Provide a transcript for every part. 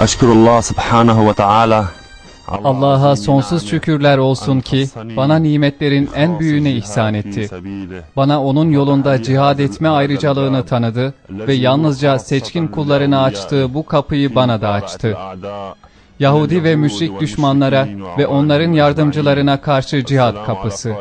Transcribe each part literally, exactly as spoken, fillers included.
Eşkurullah subhanahu ve taala. Allah'a sonsuz şükürler olsun ki bana nimetlerin en büyüğünü ihsan etti. Bana onun yolunda cihad etme ayrıcalığını tanıdı ve yalnızca seçkin kullarına açtığı bu kapıyı bana da açtı. Yahudi ve müşrik düşmanlara ve onların yardımcılarına karşı cihad kapısı.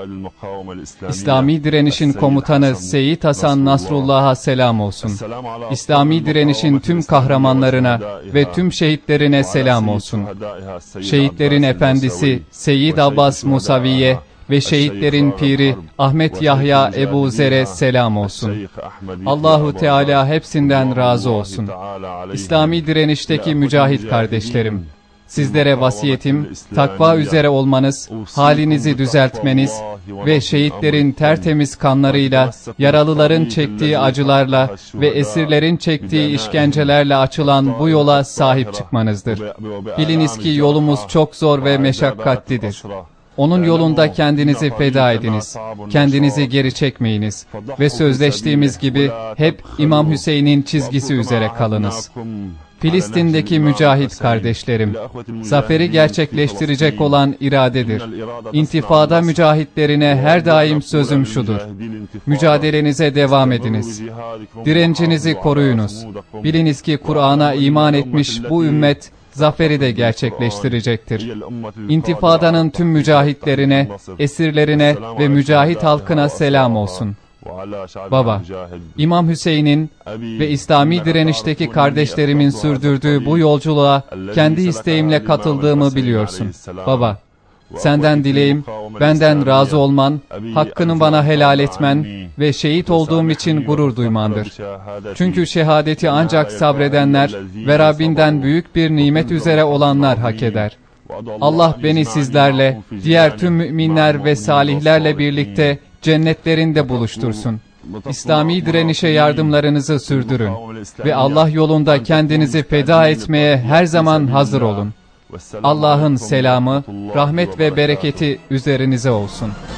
İslami direnişin komutanı Seyyid Hasan Nasrullah'a selam olsun. İslami direnişin tüm kahramanlarına ve tüm şehitlerine selam olsun. Şehitlerin efendisi Seyyid Abbas Musaviye ve şehitlerin piri Ahmet Yahya Ebu Zer'e selam olsun. Allahu Teala hepsinden razı olsun. İslami direnişteki mücahit kardeşlerim, sizlere vasiyetim, takva üzere olmanız, halinizi düzeltmeniz ve şehitlerin tertemiz kanlarıyla, yaralıların çektiği acılarla ve esirlerin çektiği işkencelerle açılan bu yola sahip çıkmanızdır. Biliniz ki yolumuz çok zor ve meşakkatlidir. Onun yolunda kendinizi feda ediniz, kendinizi geri çekmeyiniz ve sözleştiğimiz gibi hep İmam Hüseyin'in çizgisi üzere kalınız. Filistin'deki mücahit kardeşlerim, zaferi gerçekleştirecek olan iradedir. İntifada mücahitlerine her daim sözüm şudur: mücadelenize devam ediniz. Direncinizi koruyunuz. Biliniz ki Kur'an'a iman etmiş bu ümmet, zaferi de gerçekleştirecektir. İntifadanın tüm mücahitlerine, esirlerine ve mücahit halkına selam olsun. Baba, İmam Hüseyin'in ve İslami direnişteki kardeşlerimin sürdürdüğü bu yolculuğa kendi isteğimle katıldığımı biliyorsun. Baba, senden dileğim, benden razı olman, hakkını bana helal etmen ve şehit olduğum için gurur duymandır. Çünkü şehadeti ancak sabredenler ve Rabbinden büyük bir nimet üzere olanlar hak eder. Allah beni sizlerle, diğer tüm müminler ve salihlerle birlikte cennetlerinde buluştursun. İslami direnişe yardımlarınızı sürdürün ve Allah yolunda kendinizi feda etmeye her zaman hazır olun. Allah'ın selamı, rahmet ve bereketi üzerinize olsun.